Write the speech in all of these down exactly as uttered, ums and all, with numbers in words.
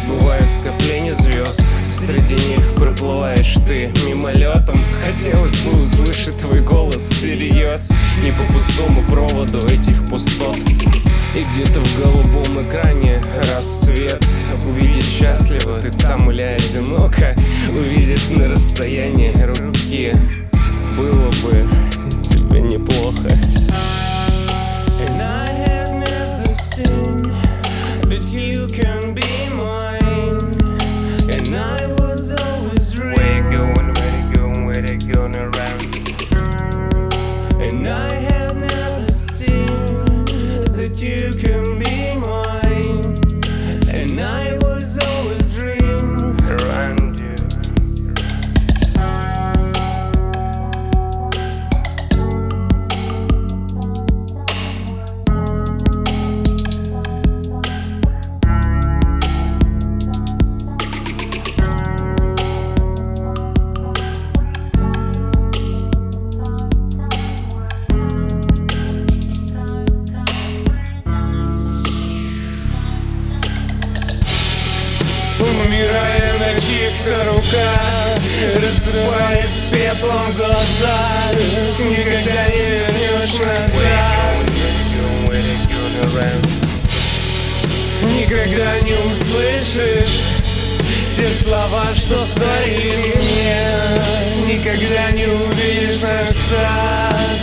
Бывают скопления звезд, среди них проплываешь ты мимолетом. Хотелось бы услышать твой голос всерьез, не по пустому проводу этих пустот. И где-то в голубом экране рассвет. Увидеть счастливо ты там или одиноко, увидеть на расстоянии руки. Было бы тебе неплохо. And I have never seen that you can be mine. And I was always dreaming. Where you going, where you going, where you going around. And I have never seen that you can be mine. And I was always dreaming around you. Умирая на чьих-то руках, рассыпаясь пеплом глаза, никогда не вернешь назад. Никогда не услышишь те слова, что вторили мне. Никогда не увидишь наш сад.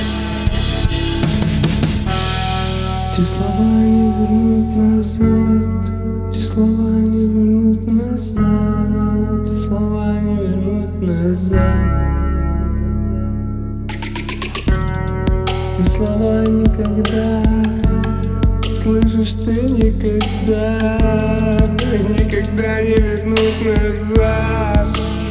Те слова не вернут назад. Те слова не вернут назад. Те слова не вернут назад. Те слова никогда. Слышишь, ты никогда. Никогда не вернут назад.